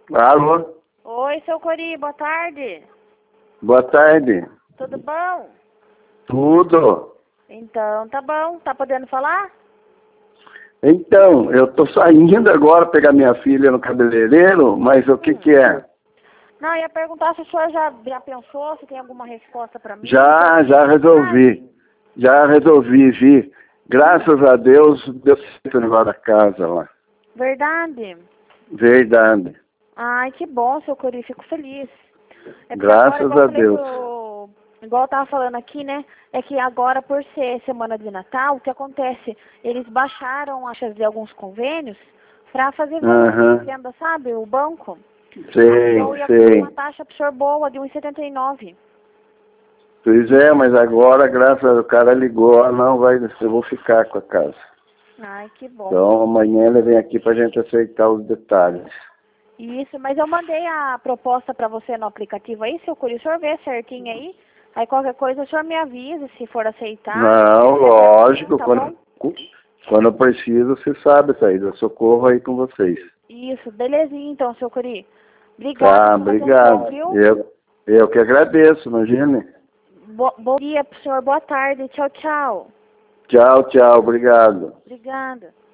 Alô? Oi, seu Cori, boa tarde. Boa tarde. Tudo bom? Tudo. Então, tá bom. Tá podendo falar? Então, eu tô saindo agora pegar minha filha no cabeleireiro, mas o que é? Não, eu ia perguntar se o senhor já pensou, se tem alguma resposta pra mim. Já resolvi. Já resolvi, vi. Graças a Deus, deu certo o negócio da casa lá. Verdade? Verdade. Ai, que bom, seu Cori, fico feliz. É porque Graças agora, igual a eu falei Deus. igual eu tava falando aqui, né? É que agora, por ser semana de Natal, o que acontece? Eles baixaram, acho que alguns convênios pra fazer venda, sabe? O banco. Eu ia cobrar uma taxa pro senhor boa de 1,79. Pois é, mas agora, graças a Deus, o cara ligou, eu vou ficar com a casa. Ai, que bom. Então amanhã ele vem aqui pra gente aceitar os detalhes. Isso, mas eu mandei a proposta pra você no aplicativo aí, seu Curi, o senhor vê certinho aí. Aí qualquer coisa o senhor me avisa se for aceitar. Não, lógico, tá bom? quando eu preciso, você sabe, Thaís, eu socorro aí com vocês. Isso, belezinha então, seu Curi. Obrigada Tá, pela atenção, obrigado. viu? Eu que agradeço, imagine. Bom dia pro senhor, boa tarde, tchau, tchau. Tchau, obrigado. Obrigada.